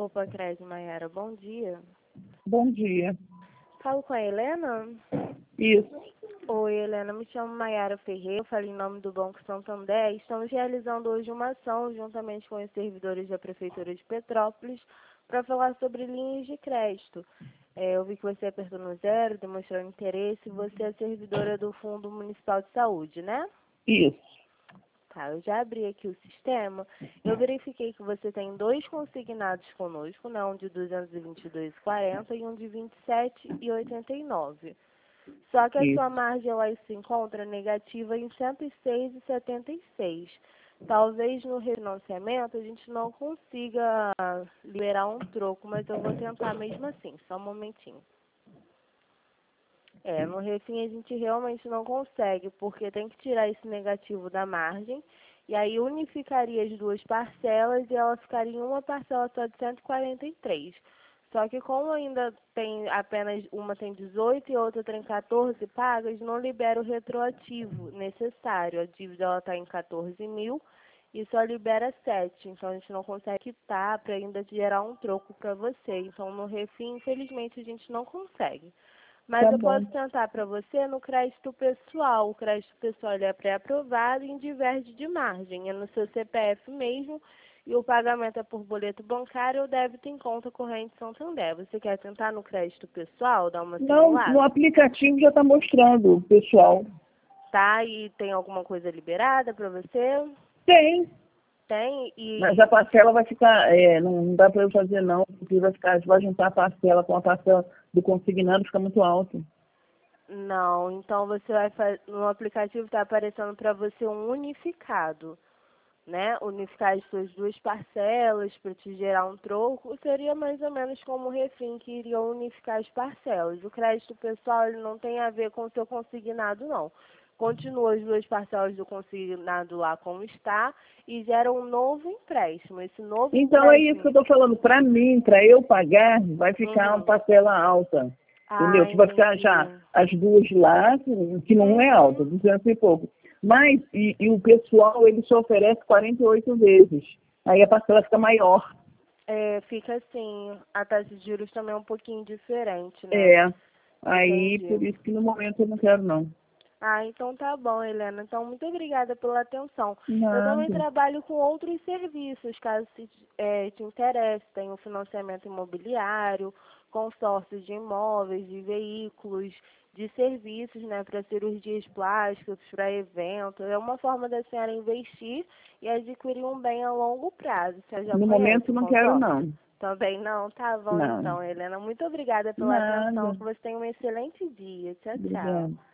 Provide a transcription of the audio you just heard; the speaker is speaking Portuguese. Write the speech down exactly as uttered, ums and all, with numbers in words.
Poupancred, Maiara, bom dia. Bom dia. Falo com a Helena? Isso. Oi, Helena, me chamo Maiara Ferreira, eu falo em nome do Banco Santander. Estamos realizando hoje uma ação, juntamente com os servidores da Prefeitura de Petrópolis, para falar sobre linhas de crédito. É, eu vi que você apertou no zero, demonstrou interesse, você é servidora do Fundo Municipal de Saúde, né? Isso. Tá, eu já abri aqui o sistema, eu verifiquei que você tem dois consignados conosco, né? Um de duzentos e vinte e dois reais e quarenta centavos e um de vinte e sete reais e oitenta e nove centavos. Só que a Isso. sua margem ela se encontra negativa em cento e seis reais e setenta e seis centavos. Talvez no refinanciamento a gente não consiga liberar um troco, mas eu vou tentar mesmo assim, só um momentinho. É, no refim a gente realmente não consegue, porque tem que tirar esse negativo da margem, e aí unificaria as duas parcelas e ela ficaria em uma parcela só de cento e quarenta e três. Só que como ainda tem apenas uma tem dezoito e a outra tem quatorze pagas, não libera o retroativo necessário. A dívida ela está em quatorze mil e só libera sete, então a gente não consegue quitar para ainda gerar um troco para você. Então no refim, infelizmente, a gente não consegue. Mas Tá eu bom. posso tentar para você no crédito pessoal. O crédito pessoal ele é pré-aprovado e diverge de margem. É no seu C P F mesmo e o pagamento é por boleto bancário ou débito em conta corrente Santander. Você quer tentar no crédito pessoal, dar uma Não, no simulada? aplicativo já está mostrando, pessoal. Tá? E tem alguma coisa liberada para você? Tem, Tem? E mas a parcela vai ficar, é, não, não dá para eu fazer não, porque vai ficar, vai juntar a parcela com a parcela do consignado, fica muito alto. não, então você vai fazer no aplicativo está aparecendo para você um unificado. Né, unificar as suas duas parcelas para te gerar um troco, seria mais ou menos como o refim, que iria unificar as parcelas. O crédito pessoal ele não tem a ver com o seu consignado, não. Continua as duas parcelas do consignado lá como está e gera um novo empréstimo. Esse novo Então é isso que eu empréstimo... estou falando, para mim, para eu pagar, vai ficar uma Uhum. parcela alta. Entendeu? Ah, Que vai ficar entendi. já as duas lá, que não é alta, Uhum. duzentos e pouco. Mas, e, e o pessoal, ele só oferece quarenta e oito vezes. Aí a parcela fica maior. É, fica assim, a taxa de juros também é um pouquinho diferente, né? É. Aí, Entendi. por isso que no momento eu não quero, não. Ah, então tá bom, Helena. Então, muito obrigada pela atenção. Eu também Nada. trabalho com outros serviços, caso se, eh, te interesse. Tenho financiamento imobiliário, consórcios de imóveis, de veículos, de serviços, né, para cirurgias plásticas, para eventos. É uma forma da senhora investir e adquirir um bem a longo prazo. A senhora já No conhece momento o não quero, consórcio? não. Também não? Tá bom, Não. então, Helena. Muito obrigada pela atenção. Nada. Que você tenha um excelente dia. Tchau, tchau. Obrigada.